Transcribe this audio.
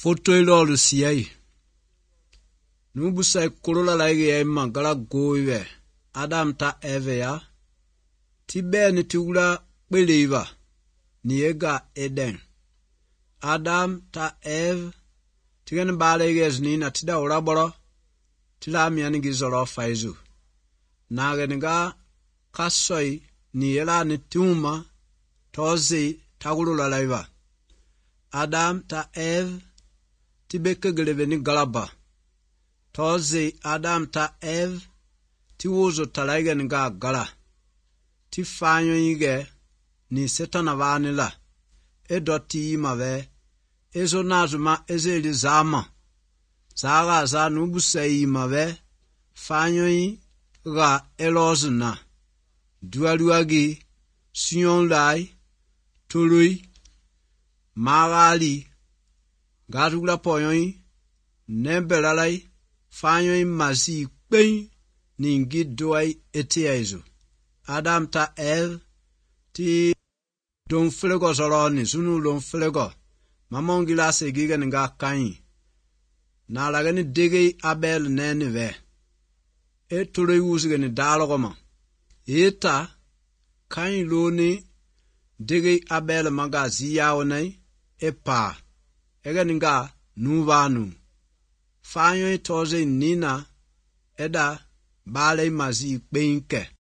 Foto ilo siai. Nubusa korola laige ya magala goiwe. Adam ta eve ya. Tibe ni tiula beliva. Niega Eden. Adam ta eve. Tigen balege znina tida uraboro. Tila miani gizoro faizu. Nageniga kasoi niela ni tuma. Tozi tagulula laiva. Adam ta eve. Tibeke gelebe ni galaba. Tozi Adam ta eve. Tiwuzo talaiga ni gala. Tifanyo yige ni setana vanila. Edoti imave. Ezo nazuma ezeli zama. Zaga za nubusa imave. Fanyo yi ga elozna. Dualuagi. Sion lai. Tului. Magali. Gadula poyoi. Nembelalai. Fanyoi mazi kwen. Ningi doai etiezo. Adam ta el. Ti don flego zoroni. Sunu don flego. Mamongila se giga nga kanyi. Na lagani digi abel nene ve. Tului uzigani dalogoma. Eta. Kanyi loni. Digi abel magazi yaonai. Epa. Ega nga nuvanu. Fanyo toze nina. Eda. Bale mazi benke.